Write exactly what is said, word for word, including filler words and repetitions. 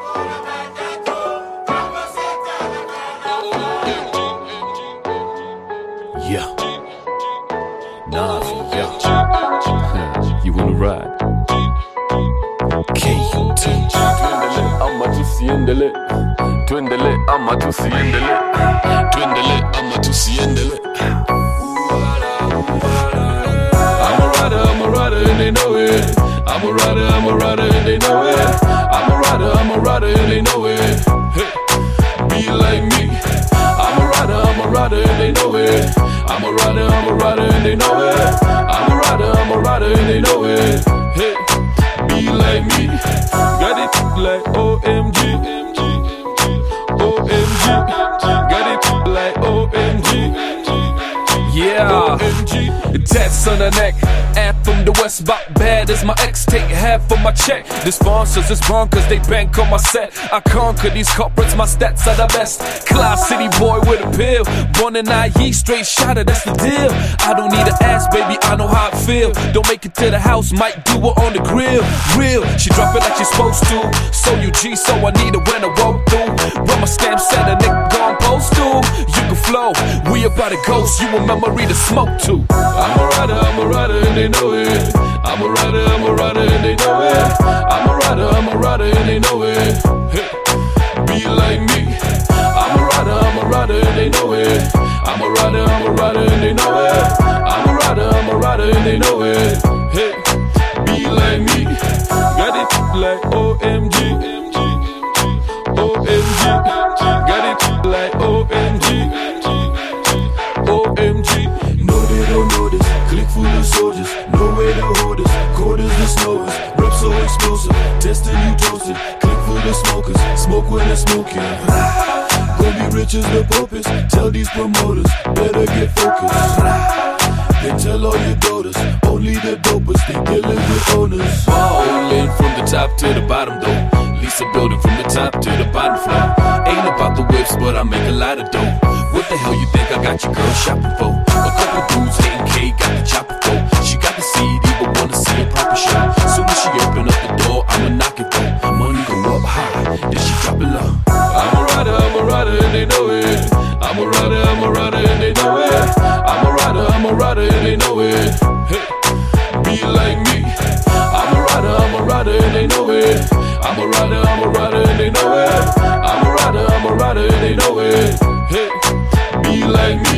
Yeah. Nas, yeah. You wanna ride? K U T. I'ma tusiendele, tuendele, I'ma tusiendele, tuendele, I'ma tusiendele. I'm a rider, I'm a rider, and they know it. I'm a rider, I'm a rider, and they know it. I'm a rider, I'm a rider, and they know it. Hey, be like me. I'm a rider, I'm a rider, and they know it. I'm a rider, I'm a rider, and they know it. I'm a rider, I'm a rider, and they know it. Hey, be like me. Got it like O M G, O M G. Got it like O M G. Yeah, O M G. tats on the neck, and from the west, about bad as my ex. Take half of my check. The sponsors is wrong cause they bank on my set. I conquer these corporates, my stats are the best. Class City boy with a pill, born in I E, straight shotter, that's the deal. I don't need an ass, baby, I know how I feel. Don't make it to the house, might do it on the grill. Real, she drop it like she's supposed to. So you G, so I need it when I walk through. Run my stamp set, a nigga gon' post to. You can flow, we about to ghost, you a memory to smoke to. I'm a rider, I'm a rider, and they know it. I'm a rider, I'm a rider, and they know it. I'm a rider, I'm a rider, and they know it. Hey, be like me. I'm a rider, I'm a rider, and they know it. I'm a rider, I'm a rider, and they know it. I'm a rider, I'm a rider, and they know it. Hey, be like me. Got it like O M G, O M G. Got it like O M G, O M G. No, they don't know this. Click full of soldiers, no way to hold us. Quarters and snowers, rep so explosive. Testing you toasted, click full of smokers. Smoke when it's smoking. Gonna be rich as the popes. Tell these promoters, better get focused. They tell all your daughters, only the dopest. They dealing with owners. Ballin' from the top to the bottom though. Lease a building from the top to the bottom floor. Ain't about the whips, but I make a lot of dough. What the hell you think I got your girl shopping for? A couple dudes hating K, got the chopper for. She got the C D, but wanna see a proper show. Soon as she open up the door, I'ma knock it though. Money go up high, then she drop it low. I'm a rider, I'm a rider, and they know it. I'm a rider, I'm a rider, and they know it. I'm a rider, I'm a rider, and they know it. Hey, be like me. I'm a rider, I'm a rider, and they know it. I'm a rider, I'm a rider, and they know it. I'm a rider, I'm a rider, and they know it. Hey, be like me.